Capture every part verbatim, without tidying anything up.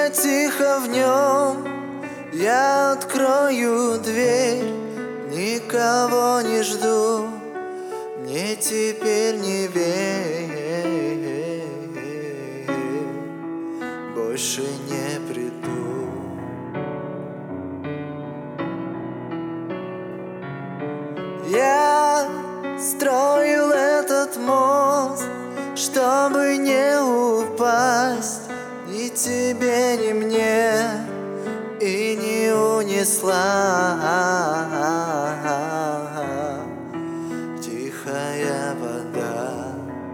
Где тихо в нем я открою дверь, никого не жду, мне теперь не верь, больше не приду. Я строил этот мост, чтобы не упасть ни тебе, ни мне, и не унесла тихая вода.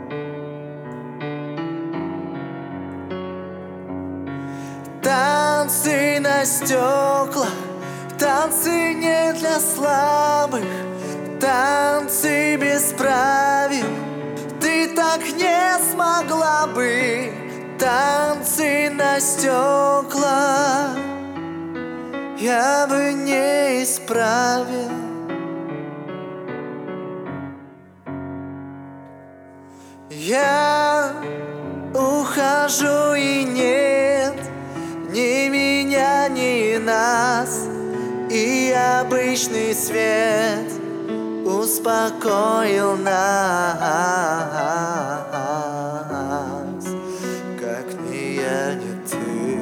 Танцы на стеклах, танцы не для слабых, танцы без правил, ты так не смогла бы. Танцы на стеклах я бы не исправил. Я ухожу, и нет ни меня, ни нас, и обычный свет успокоил нас, как ни я, ни ты.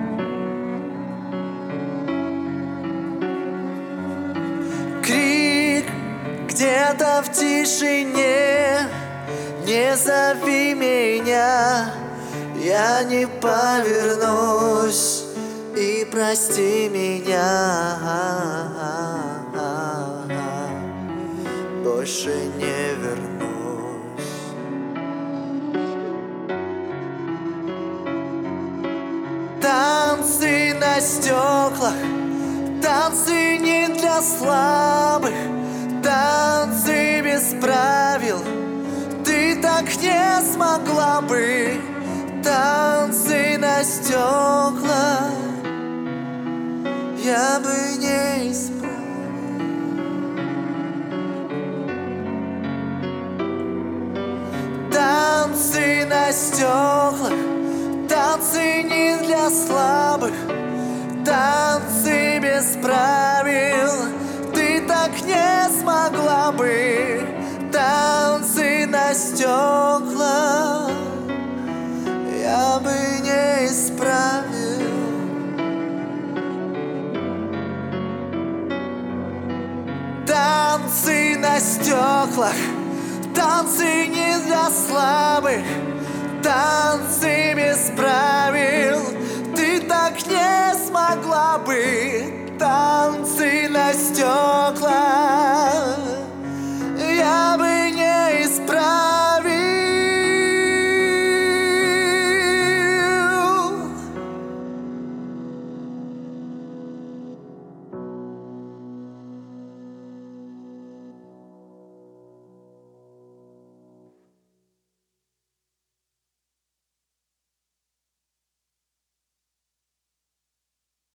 Крик где-то в тишине, не зови меня, я не повернусь, и прости меня, больше не вернусь. Танцы на стеклах, танцы не для слабых, танцы без правил, ты так не смогла бы. Танцы на стеклах я бы не исправил. Танцы на стеклах, танцы не для слабых, танцы без правил, ты так не смогла бы. Танцы на стеклах я бы не исправил. Танцы на стеклах, танцы не для слабых, танцы без правил, ты так не смогла бы.